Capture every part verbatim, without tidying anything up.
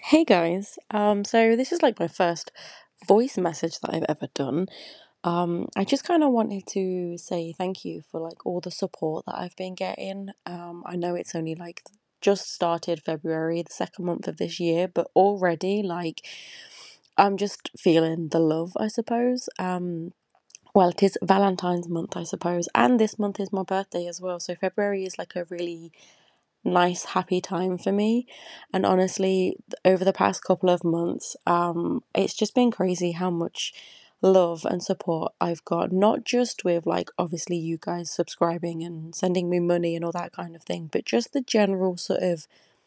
Hey guys, um, so this is like my first voice message that I've ever done. Um, I just kind of wanted to say thank you for like all the support that I've been getting. Um, I know it's only like just started February, the second month of this year, but already like I'm just feeling the love, I suppose. Um, well, it is Valentine's month, I suppose, and this month is my birthday as well. So February is like a really nice, happy time for me. And honestly, over the past couple of months, um, it's just been crazy how much love and support I've got, not just with like obviously you guys subscribing and sending me money and all that kind of thing, but just the general sort of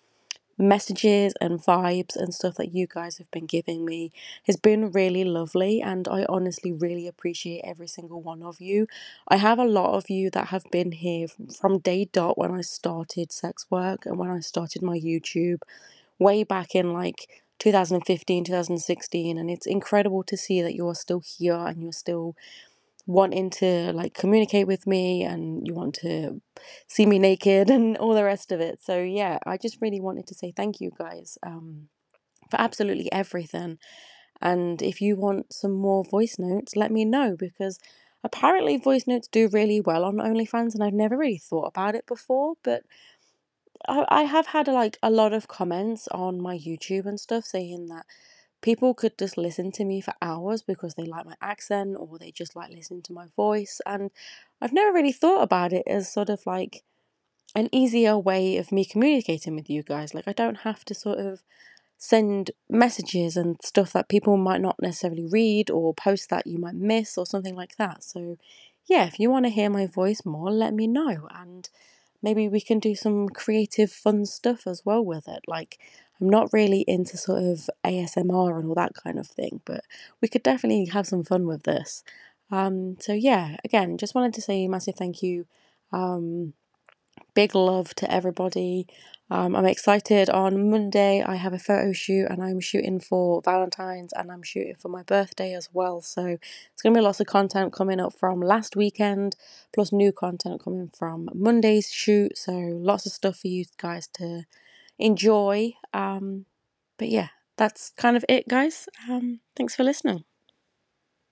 messages and vibes and stuff that you guys have been giving me has been really lovely, and I honestly really appreciate every single one of you. I have a lot of you that have been here from day dot when I started sex work and when I started my YouTube way back in like two thousand fifteen, two thousand sixteen, and it's incredible to see that you are still here and you're still wanting to like communicate with me and you want to see me naked and all the rest of it. So yeah, I just really wanted to say thank you guys um for absolutely everything. And if you want some more voice notes, let me know, because apparently voice notes do really well on OnlyFans, and I've never really thought about it before, but I, I have had like a lot of comments on my YouTube and stuff saying that people could just listen to me for hours because they like my accent or they just like listening to my voice. And I've never really thought about it as sort of like an easier way of me communicating with you guys. Like, I don't have to sort of send messages and stuff that people might not necessarily read, or posts that you might miss or something like that. So, yeah, if you want to hear my voice more, let me know. And maybe we can do some creative, fun stuff as well with it. Like, I'm not really into sort of A S M R and all that kind of thing, but we could definitely have some fun with this. Um, so yeah, again, just wanted to say a massive thank you. Um, Big love to everybody. Um, I'm excited. On Monday, I have a photo shoot and I'm shooting for Valentine's and I'm shooting for my birthday as well. So it's going to be lots of content coming up from last weekend, plus new content coming from Monday's shoot. So lots of stuff for you guys to enjoy. Um, but yeah, that's kind of it, guys. Um, thanks for listening.